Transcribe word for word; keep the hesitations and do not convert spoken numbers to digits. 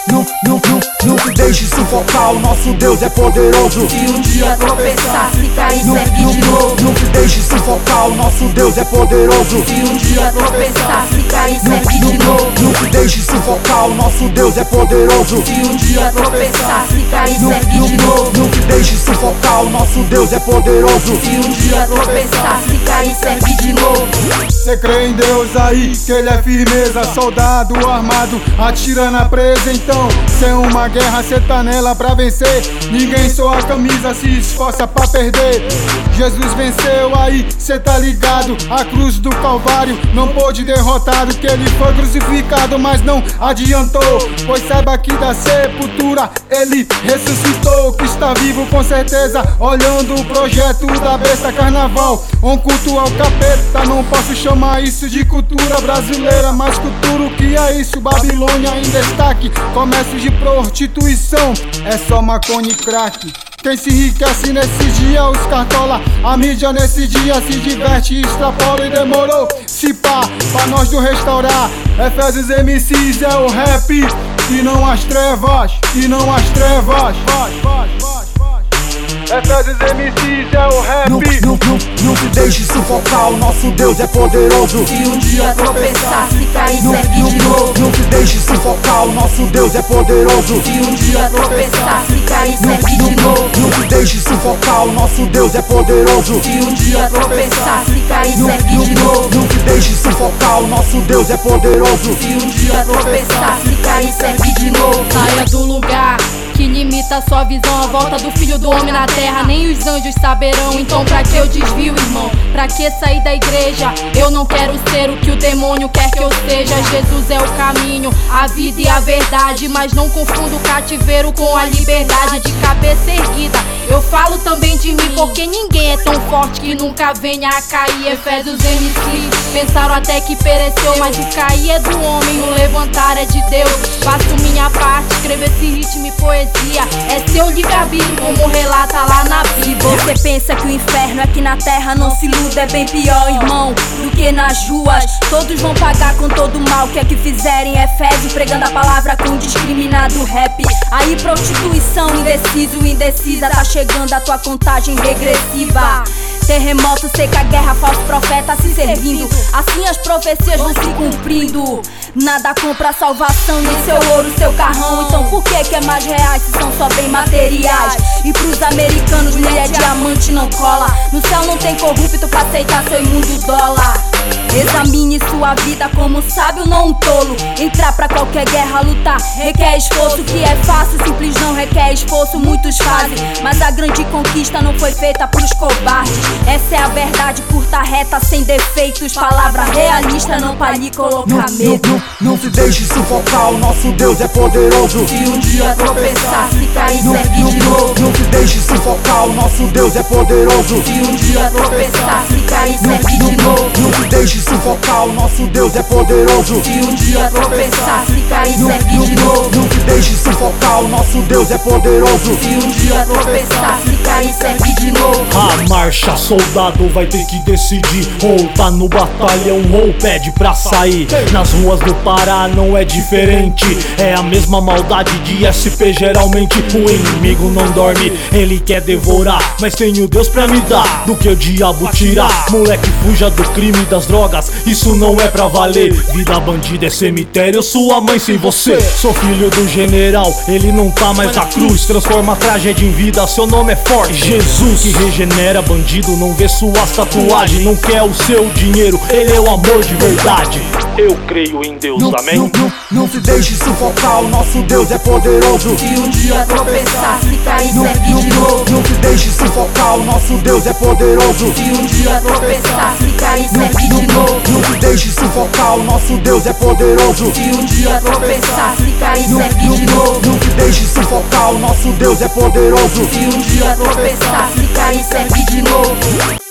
não, não, não, não se deixe sufocar, o nosso Deus é poderoso. Se um dia tropeçar, se cair, Não, segue não, de não, novo. não se deixe sufocar, o nosso Deus é poderoso. Se um dia tropeçar, se cair, Não, segue não, de não, novo. não se deixe sufocar, o nosso Deus é poderoso. Se um dia tropeçar, se cair, Não, segue não, de não, novo. não se deixe sufocar, o nosso Deus é poderoso. Se um dia tropeçar, se cair, segue de novo. Cê crê em Deus aí, que ele é firmeza, soldado armado, atira na presa. Então, se é uma guerra, cê tá nela pra vencer. Ninguém soa a camisa, se esforça pra perder. Jesus venceu aí, cê tá ligado. A cruz do Calvário não pôde derrotar. Que ele foi crucificado, mas não adiantou. Pois saiba que da sepultura ele ressuscitou. Que está vivo com certeza, olhando o projeto da besta carnaval. Um culto ao capeta, não posso chamar isso de cultura brasileira. Mas cultura, o que é isso? Babilônia em destaque, comércio de prostituição, é só maconha e crack. Quem se enriquece nesse dia, os cartola. A mídia nesse dia se diverte, extrapola e demorou. Se pá, pra nós do restaurar, Efésios M Cs é o rap. E não as trevas, e não as trevas. Vai, vai, vai, vai. Efésios M Cs é o rap. Não, não, não, não se deixe sufocar, o nosso Deus é poderoso. Se um dia tropeçar, se cair, Não, segue não, de não, novo. não se deixe sufocar, o nosso Deus é poderoso. Se um dia tropeçar, se cair, Não, segue não, de não, novo. não se deixe sufocar, o nosso Deus é poderoso. Se um dia tropeçar, se cair, Não, segue não, de não, novo. não se deixe sufocar, o nosso Deus é poderoso. Se um dia tropeçar, se cair, segue de novo. Saia do lugar que limita sua visão. A volta do filho do homem na terra, nem os anjos saberão. Então pra que eu desvio, irmão? Pra que sair da igreja? Eu não quero ser o que o demônio quer que eu seja. Jesus é o caminho, a vida e a verdade. Mas não confundo o cativeiro com a liberdade. De cabeça erguida, eu falo também de mim, porque ninguém é tão forte que nunca venha a cair. Efésios M C, pensaram até que pereceu, mas o cair é do homem, o levantar é de Deus. Faço minha parte, escrever esse ritmo e poesia. É seu livre-arbítrio, como relata lá na Bíblia. Você pensa que o inferno aqui na terra não se iluda, é bem pior, irmão, do que nas ruas. Todos vão pagar com todo o mal que é que fizerem. Efésio pregando a palavra com discriminado rap. Aí prostituição, indeciso, indecisa, tá chegando a tua contagem regressiva. Terremoto, seca, guerra, falso profeta se servindo. Assim as profecias vão se cumprindo. Nada compra salvação, nem seu ouro, seu carrão. Então por que que é mais reais se são só bem materiais? E pros americanos mulher diamante não cola. No céu não tem corrupto pra aceitar seu imundo dólar. Examine sua vida como um sábio, não um tolo. Entrar pra qualquer guerra, lutar requer esforço. Que é fácil, simples não requer esforço. Muitos fazem, mas a grande conquista não foi feita pros covardes. Essa é a verdade, curta, reta, sem defeitos. Palavra realista, não pra lhe Não, colocar não, medo. não, não se deixe sufocar, o nosso Deus é poderoso. Se um dia tropeçar, se cair, Não, segue não, de não, novo. não se deixe sufocar, o nosso Deus é poderoso. Se um dia tropeçar, se cair, Não, segue não, de não, novo. não se deixe sufocar, o nosso Deus é poderoso. Se um dia tropeçar, se cair, Não, segue não, de não, novo. não se deixe sufocar, o nosso Deus é poderoso. Se um dia tropeçar, se cair, segue de novo. A marcha, soldado vai ter que decidir. Ou tá no batalhão ou pede pra sair. Nas ruas do Pará não é diferente, é a mesma maldade de S P geralmente. O inimigo não dorme, ele quer devorar, mas tenho Deus pra me dar do que o diabo tirar. Moleque, fuja do crime e das drogas, isso não é pra valer. Vida bandida é cemitério, sua mãe sem você. Sou filho do general, ele não tá mais na cruz. Transforma a tragédia em vida, seu nome é forte. Jesus que regenera bandido, não vê suas tatuagens. Não quer o seu dinheiro, ele é o amor de verdade. Eu creio em Deus, Não, amém? não, não, não se deixe sufocar, o nosso Deus é poderoso. Se um dia tropeçar, se cair, Não, segue não, de não, novo. não se deixe sufocar, o nosso Deus é poderoso. Se um dia tropeçar, se cair, Não, segue não, de não, novo. não se deixe sufocar, o nosso Deus é poderoso. Se um dia tropeçar, se cair, Não, segue não, de não, novo. não se deixe sufocar, o nosso Deus é poderoso. Se um dia tropeçar, se cair, segue de novo.